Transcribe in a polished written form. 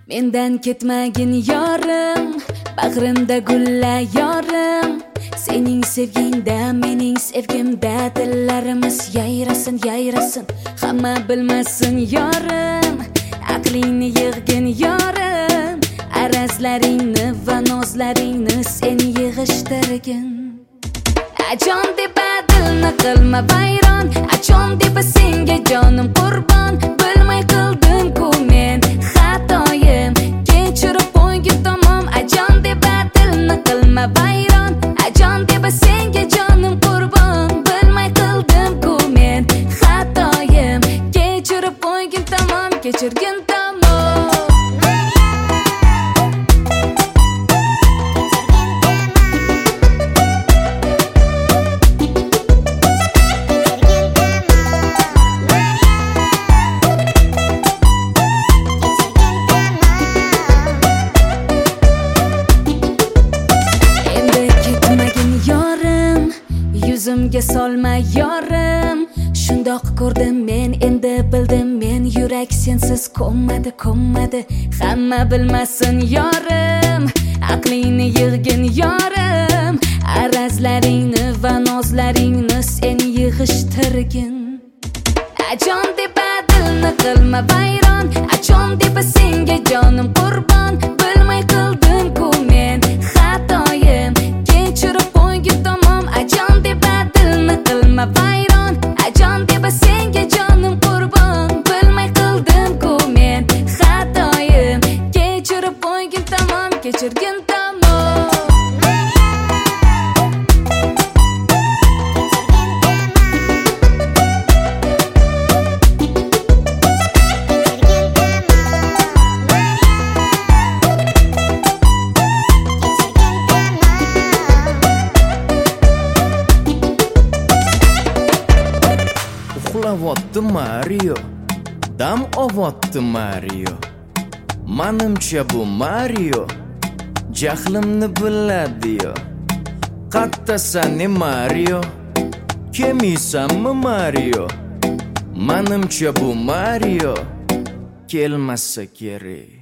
Mendan ketmagin yorim, bag'rimda gullar yorim. Sening sevgingda, mening sevgimda dillarimiz yayrasın, yayrasın. Hamma bilmasin yorim, aqlingni yig'gin yorim. Arazlaringni va nozlaringni sen yig'ishtirgin. Ajon deb dilni qilma vayron, ajon deb senga jonim qurbon. Bilmay qildim-ku men xatoyim, kechirib qo'ygin tamom. Ajon deb dilni qilma vayron, ajon deb senga jonim qurbon. Bilmay qildim-ku men xatoyim, kechirib qo'ygin tamom, kechirgin tamom. Yuzimga solma yorim, shundoq ko'rdim men, endi bildim men. Yurak sensiz ko'nmadi, ko'nmadi. Hamma bilmasin yorim, aqlingni yig'gin yorim. Arazlaringni va nozlaringni sen yig'ishtirgin. Ajon deb dilni qilma vayron, ajon deb senga jonim qurbon. Bilmay qildim-ku men xatoyim, kechirib qo'ygin tamom. Ajon deb dilni qilma vayron, ajon deb senga jonim qurbon. Bilmay qildim-ku men xatoyim, kechirib qo'ygin tamom, kechirgin tamom. Uxlayotdi Mario, dam olyapti Mario. Menimcha bu Mario jahlimni biladi-yo. Qattasan Mario, kelmaysanmi Mario? Menimcha bu Mario kelmasa kerak.